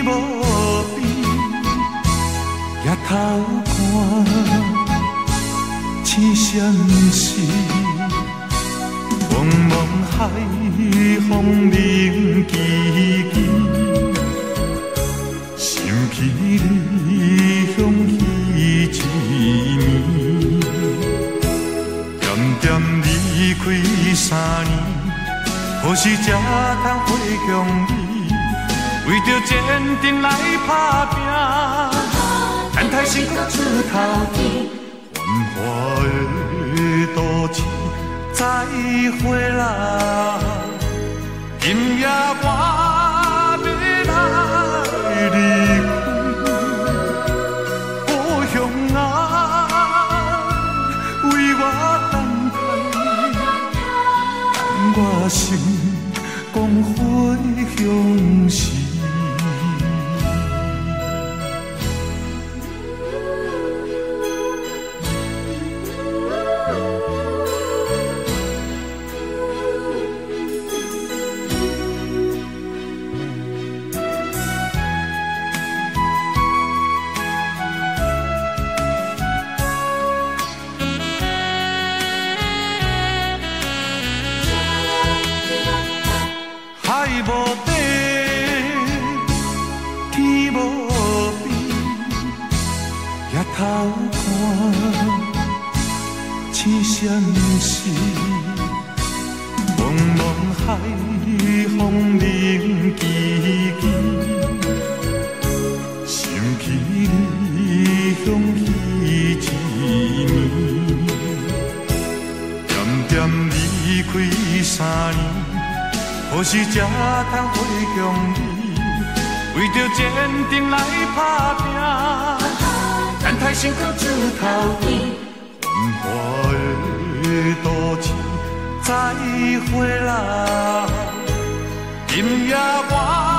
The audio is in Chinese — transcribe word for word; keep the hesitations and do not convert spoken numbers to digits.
无边，夜头看星闪烁，茫茫海风鸣叽叽，想起你乡彼一面，点点离开三年，何时才通回乡里？为着前程来打拼，等待成功出头天，繁华的都市再会啦。今夜我要来离开故乡啊，为我等待，等我心光辉乡时。无底，天无边，夜头看星闪烁，茫茫海风鸣叽叽，想起你乡彼一面，点点离开三年。何时才通回乡里？为着前程来打拼，等待成功出头天，繁华的都市再会啦。今夜我